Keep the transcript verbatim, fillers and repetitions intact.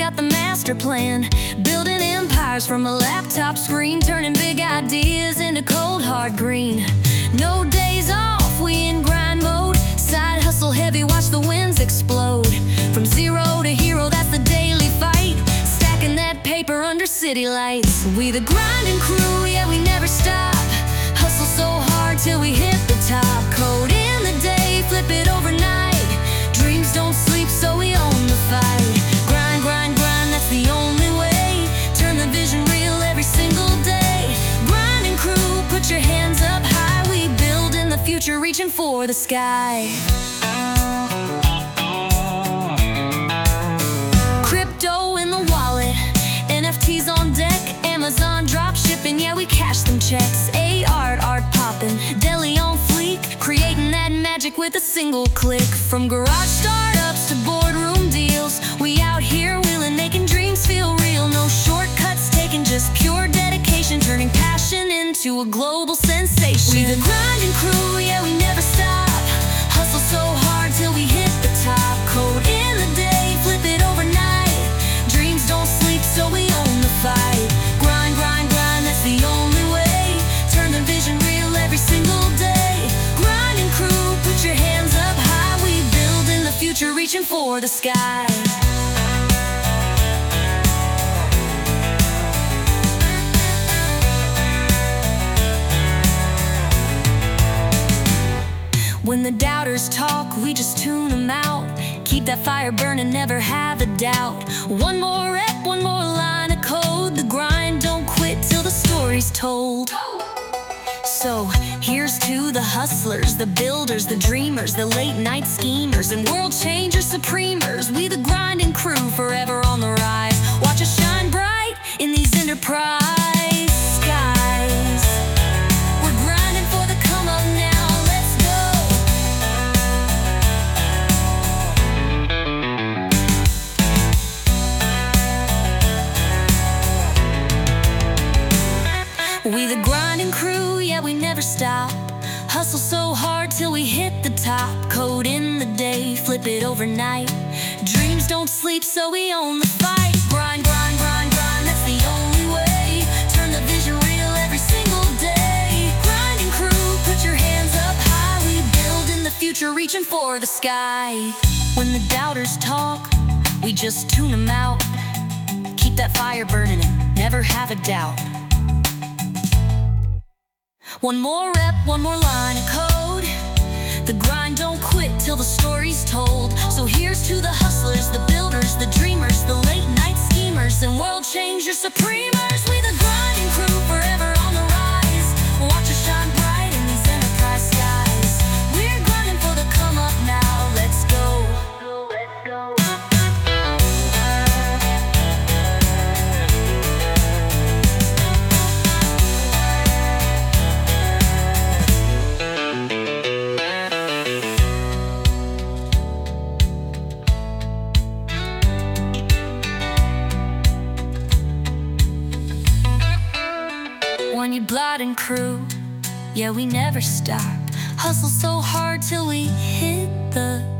got the master plan, building empires from a laptop screen, turning big ideas into cold hard green. No days off, we in grind mode, side hustle heavy, watch the wins explode. From zero to hero, that's the daily fight, stacking that paper under city lights. We the grinding crew, yeah, we never stop, hustle so hard till we hit the top. Code in the day, flip it overnight, dreams don't sleep, so we own the fight. Grind, grind, grind, that's the only way, turn the vision real every single day. Grinding crew, put your hands up high, we build in the future, reaching for the sky. Crypto in the wallet, N F Ts on deck, Amazon drop shipping, yeah, we cash them checks. A art, art poppin', deli on fleek, creating that magic with a single click. From garage startups to boardroom deals, we out here wheeling, making dreams feel real. No shortcuts taken, just pure dedication, turning passion into a global sensation. We the grinding crew, yeah, we never stop, hustle so hard till we hit the top. Code in the day, flip it overnight, dreams don't sleep, so we own the fight. Grind, grind, grind, that's the only way, turn the vision real every single day. Grinding crew, put your hands up high, we build in the future, reaching for the sky. When the doubters talk, we just tune them out, keep that fire burning, never have a doubt. One more rep, one more line of code, the grind don't quit till the story's told. So here's to the hustlers, the builders, the dreamers, the late night schemers, and world changers, supremers. We the grinding crew, forever on the rise, watch us shine bright in these enterprise skies. We're grinding for the come up now, let's go. We the grinding crew, yeah, we never stop, hustle so hard till we hit the top. Code in the day, flip it overnight, dreams don't sleep, so we own the fight. Grind, grind, grind, grind, that's the only way, turn the vision real every single day. Grinding crew, put your hands up high, we build in the future, reaching for the sky. When the doubters talk, we just tune them out, keep that fire burning and never have a doubt. One more rep, one more line of code, the grind don't quit till the story's told. So here's to the hustlers, the builders, the dreamers, the late night schemers, and world changers, supremers. We the grinding crew, forever on the rise, watch us shine bright in these enterprise skies. We're grinding for the come up now, let's go. Let's go. When you blood and crew, yeah, we never stop, hustle so hard till we hit the